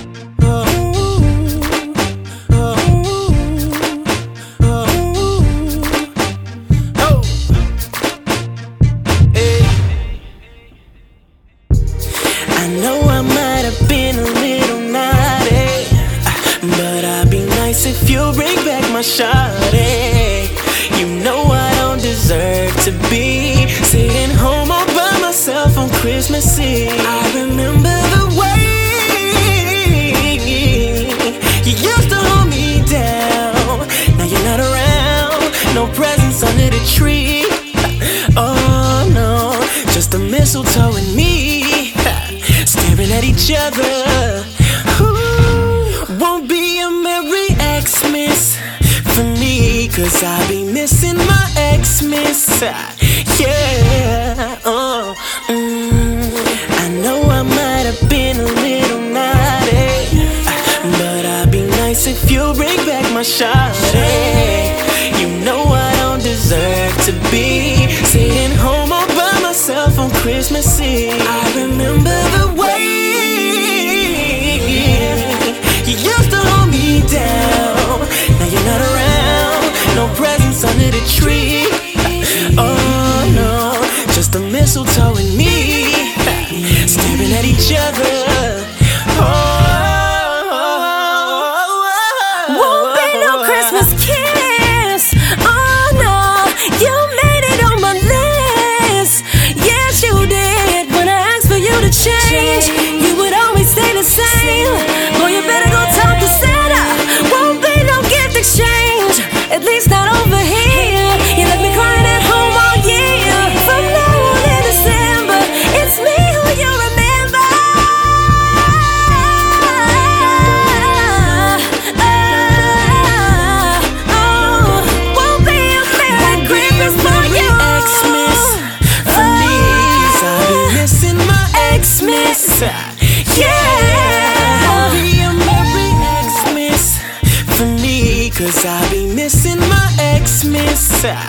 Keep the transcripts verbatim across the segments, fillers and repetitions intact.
I know I might have been a little naughty, but I'd be nice if you bring back my shawty. You know I don't deserve to be sitting home all by myself on Christmas Eve. I remember the way you used to hold me down. Now you're not around, no presents under the tree. Oh no, just a mistletoe and me staring at each other. Ooh, won't be a Merry Xmas for me, cause I'll be missing my Xmas. Yeah, oh, mm. I know I might have been a little naughty, but I'd be nice if you bring back my shawty. You know I don't deserve to be sitting home all by myself on Christmas Eve. I remember the way you used to hold me down. Now you're not around, no presents under the tree. Oh no, just a mistletoe and me staring at each other. Oh, won't be no Christmas kiss. Oh no, you made it on my list. Yes, you did. When I asked for you to change, you would always stay the same. Boy, you better go talk to Santa. Won't be no gift exchange, at least not over here. You left me crying at home all year. From now on in December, it's me who you remember. Oh, won't be a Merry Christmas for you. Xmas for me, 'cause I'll be missing my Xmas. Yeah, won't be a Merry Xmas for me, 'cause I'll be missing my Xmas.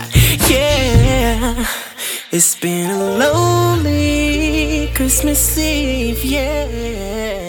Yeah, it's been a lonely Christmas Eve. Yeah.